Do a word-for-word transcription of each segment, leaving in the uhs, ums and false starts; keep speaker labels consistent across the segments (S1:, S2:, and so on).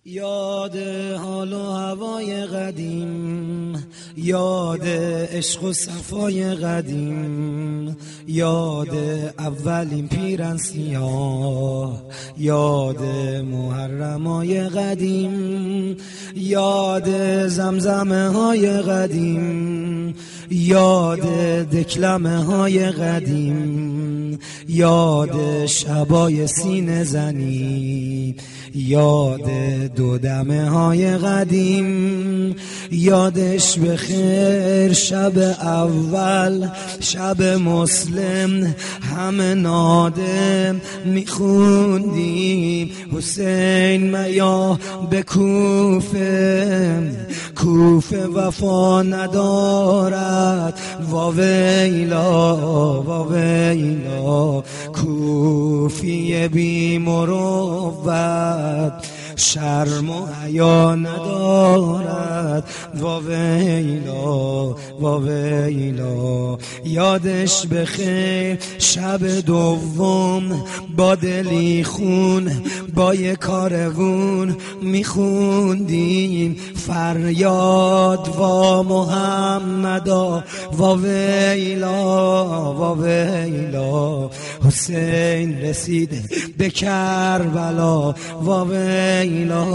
S1: یاد حال و هوای قدیم، یاد عشق و صفای قدیم، یاد اولین پیرن سیاه، یاد محرمای قدیم، یاد زمزمه های قدیم، یاد دکلمه های قدیم، یاد شبای سینه زنی، یاد دو دمه های قدیم، یادش بخیر شب اول، شب مسلم همه نادم میخوندیم حسین میا به کوفه، کوفه وفا ندارد واویلا واویلا، کوفی بی مروت شرم و حیا ندارد واویلا واویلا. یادش بخیر شب دوم با دلی خون با یک کاروون میخوندیم فریاد وا محمدا واویلا واویلا. حسین رسیده به کربلا واویلا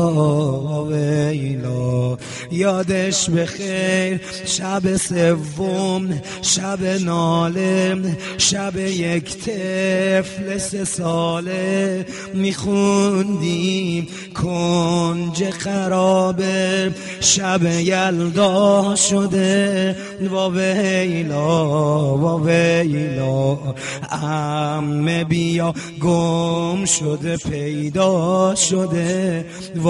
S1: واویلا. یادش بخیر شب سوم شب ناله، شب یک طفل سه ساله میخوندیم کنج خرابه، شب یلدا شده واویلا واویلا. عمه بیا گم شده پیدا شده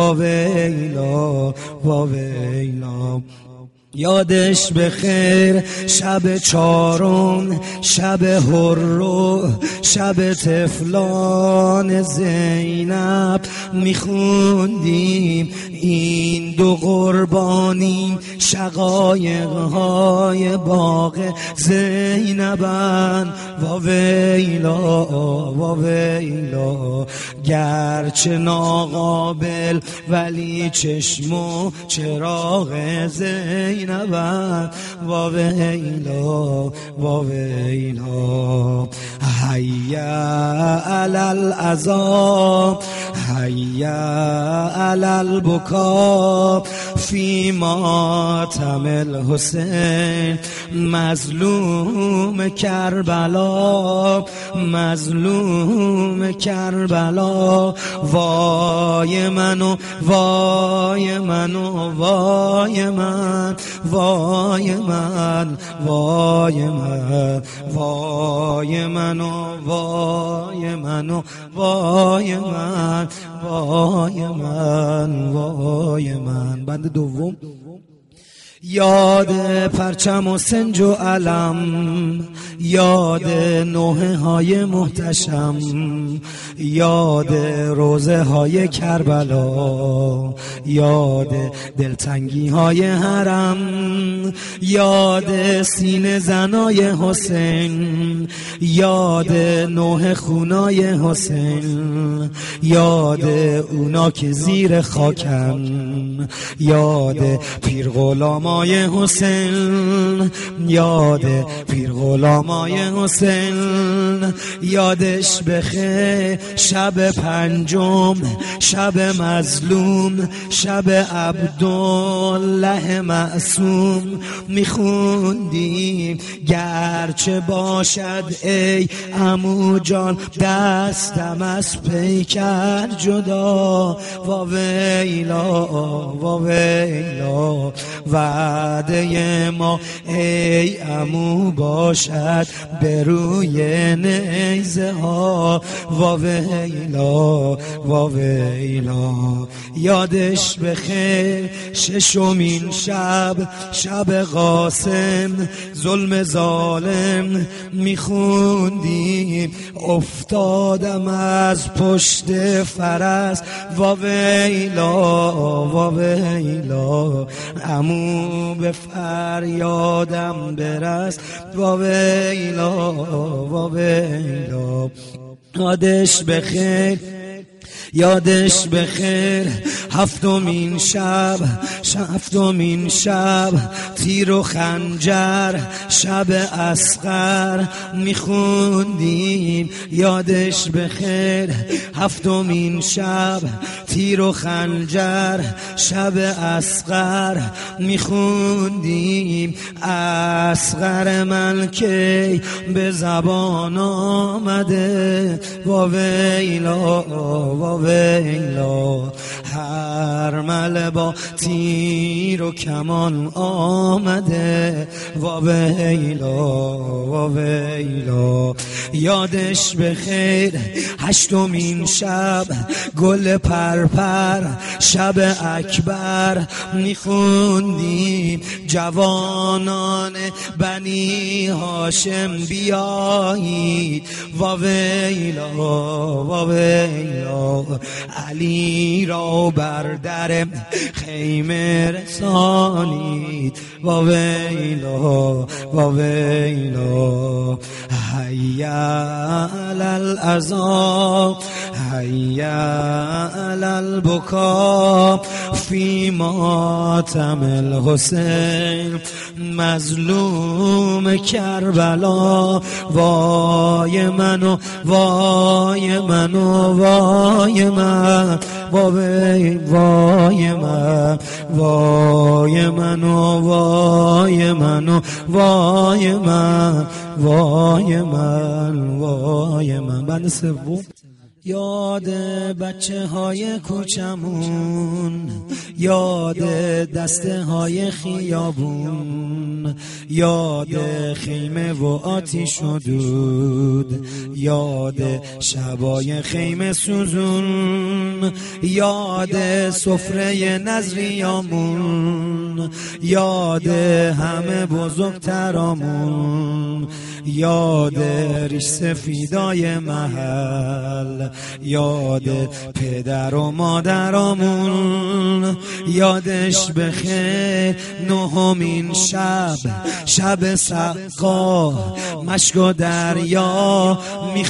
S1: واویلا واویلا. یادش بخیر شب چارم شب هرو، شب طفلان زینب میخوندیم این دو قربانی شقایق های باغ زینبن واویلا واویلا. گرچه ناقابل ولی چشم و چراغ زینبن واویلا واویلا. هيا على العذاب هيا على البكاء في ماتم الحسين، مظلوم کربلا مظلوم کربلا. وای منو وای منو وای من وای من وای من وای منو وای منو وای من وای من وای من. بند دوم. یاد پرچم و سنج و علم، یاد نوحه های محتشم، یاد روزه های کربلا، یاد دلتنگی های حرم، یاد سینه زنای حسین، یاد نوحه خونای حسین، یاد اونا که زیر خاکن، یاد پیر غلام مای حسین، یاد پیر غلامای حسین. یادش بخیر شب پنجم شب مظلوم، شب عبدالله معصوم میخوندیم گرچه باشد ای عمو جان دستم از پیکر جدا واویلا واویلا. وعده ما ای عمو باشد به روی نیزه ها واویلا واویلا. یادش بخیر ششمین شب شب قاسم، ظلم ظالم میخوندیم افتادم از پشت فرس واویلا واویلا. عمو به فریادم برس واویلا واویلا. یادش بخیر یادش بخیر هفتمین شب هفتمین شب تیر و خنجر شب اصغر میخوندیم. یادش بخیر هفتمین شب تیر و خنجر شب اصغر میخوندیم. اصغر من کی به زبان آمده واویلا واویلا، هر مل با تیر و کمان آمده واویلا واویلا. یادش بخیر هشتمین شب گل پرپر شب اکبر میخوندیم. جوانان بنی هاشم بیایید واویلا واویلا، علی را بر در خیمه رسانید واویلا واویلا. هیا علی العزا هیا علی البکا فی ماتم الحسین مظلوم کربلا. وای منو وای منو وای من وای وای من وای منو وای منو وای من وای من وای من. بند سوم یاد بچه های کوچمون، یاد دسته های خیابون، یاد خیمه و آتیش و دود، یاد شبای خیمه سوزون، یاد سفره نظریامون، یاد همه بزرگترامون، یاد ریش سفیدای محل، یاد پدر و مادرامون. یادش بخیر نهمین شب شب سقا مشک و دریا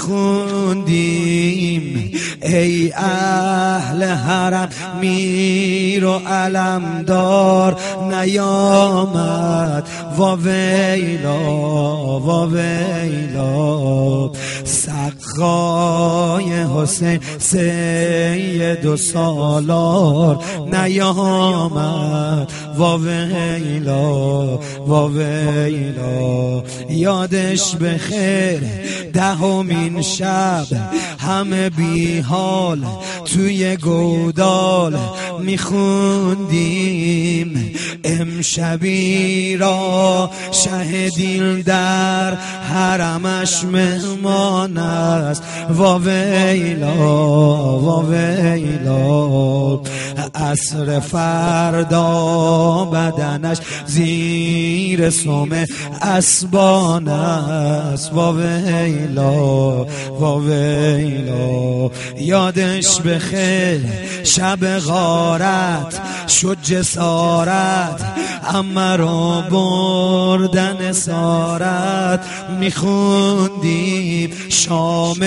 S1: میخوندیم. ای اهل حرم میر و علمدار نیامد واویلا واویلا. سقای حسین سید و سالار نیامد واویلا واویلا. یادش بخیر دهمین شب همه بی حال توی گودال میخوندیم. امشبی را شهدین در حرمش مهمان است واویلا واویلا. عصر فردا بدنش زیر سم اسبان است واویلا واویلا. یادش بخیر شب غارت شد جسارت اما رو بردن سارت میخوندیم. شام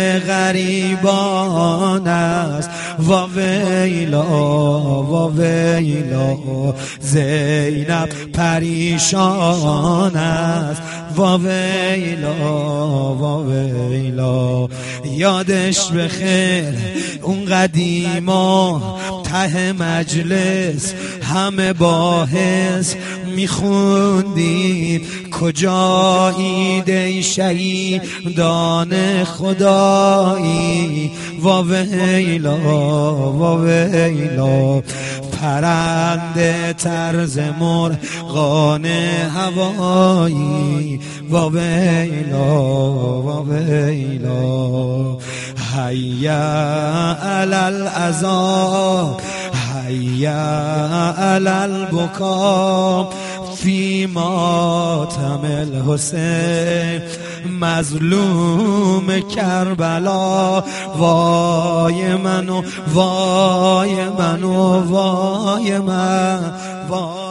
S1: غریبان است واویلا واویلا. زینب پریشان است واویلا واویلا. یادش بخیر اون قدیما ته مجلس همه با حس میخوندیم. کجایید ای شهیدان خدایی واویلا واویلا. پرنده طرز مرغان هوایی واویلا واویلا. هیا علی العزا هیا علی البکا فی ماتم الحسین مظلوم کربلا. وای منو وای منو وای من وای